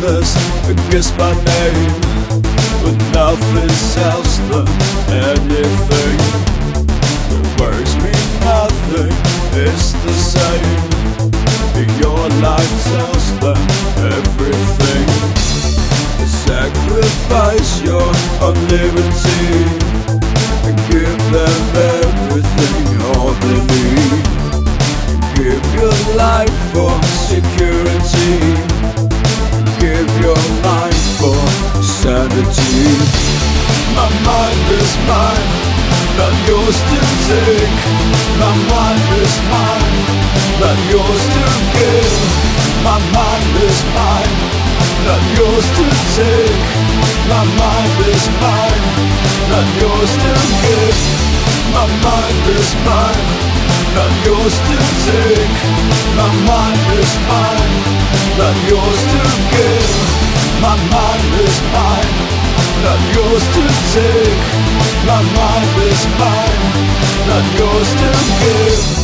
witness against my name, but nothing sells them anything. The words mean nothing, it's the same. Your life tells them everything. Sacrifice your own liberty and give them everything, all they need. Give your life for security, give your life for sanity. My mind is mine, not yours to take. My mind is mine, not yours to give. My mind is mine, not yours to take. My mind is mine, not yours to give. My mind is mine, not yours to take. My mind is mine, not yours to give. My mind is mine, not yours to take. My mind is mine, not yours to give.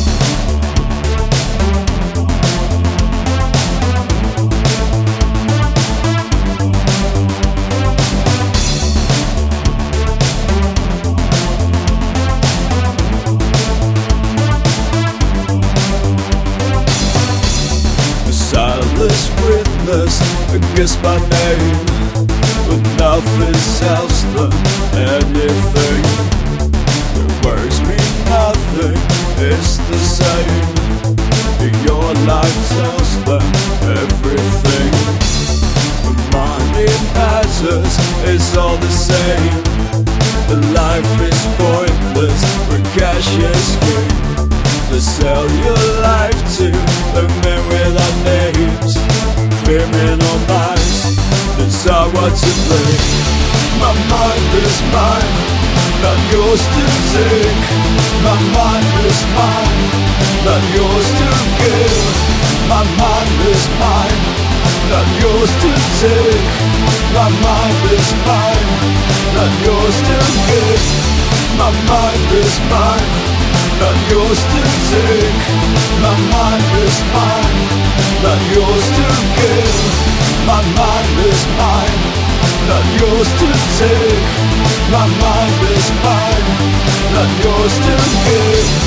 Silence witness against my name, but nothing sells them anything. Their words mean nothing, it's the same. Your life tells them everything. But money matters, it's all the same. The life is pointless when cash is king. To sell your life to a man without names, criminal minds, that's all what to blame. My mind is mine, not yours to take. My mind is mine, not yours to give. My mind is mine, not yours to take. My mind is mine, not yours to give. My mind is mine, not yours to take. My mind is mine, not yours to give. My mind is mine, not yours to take. My mind is mine, not yours to give.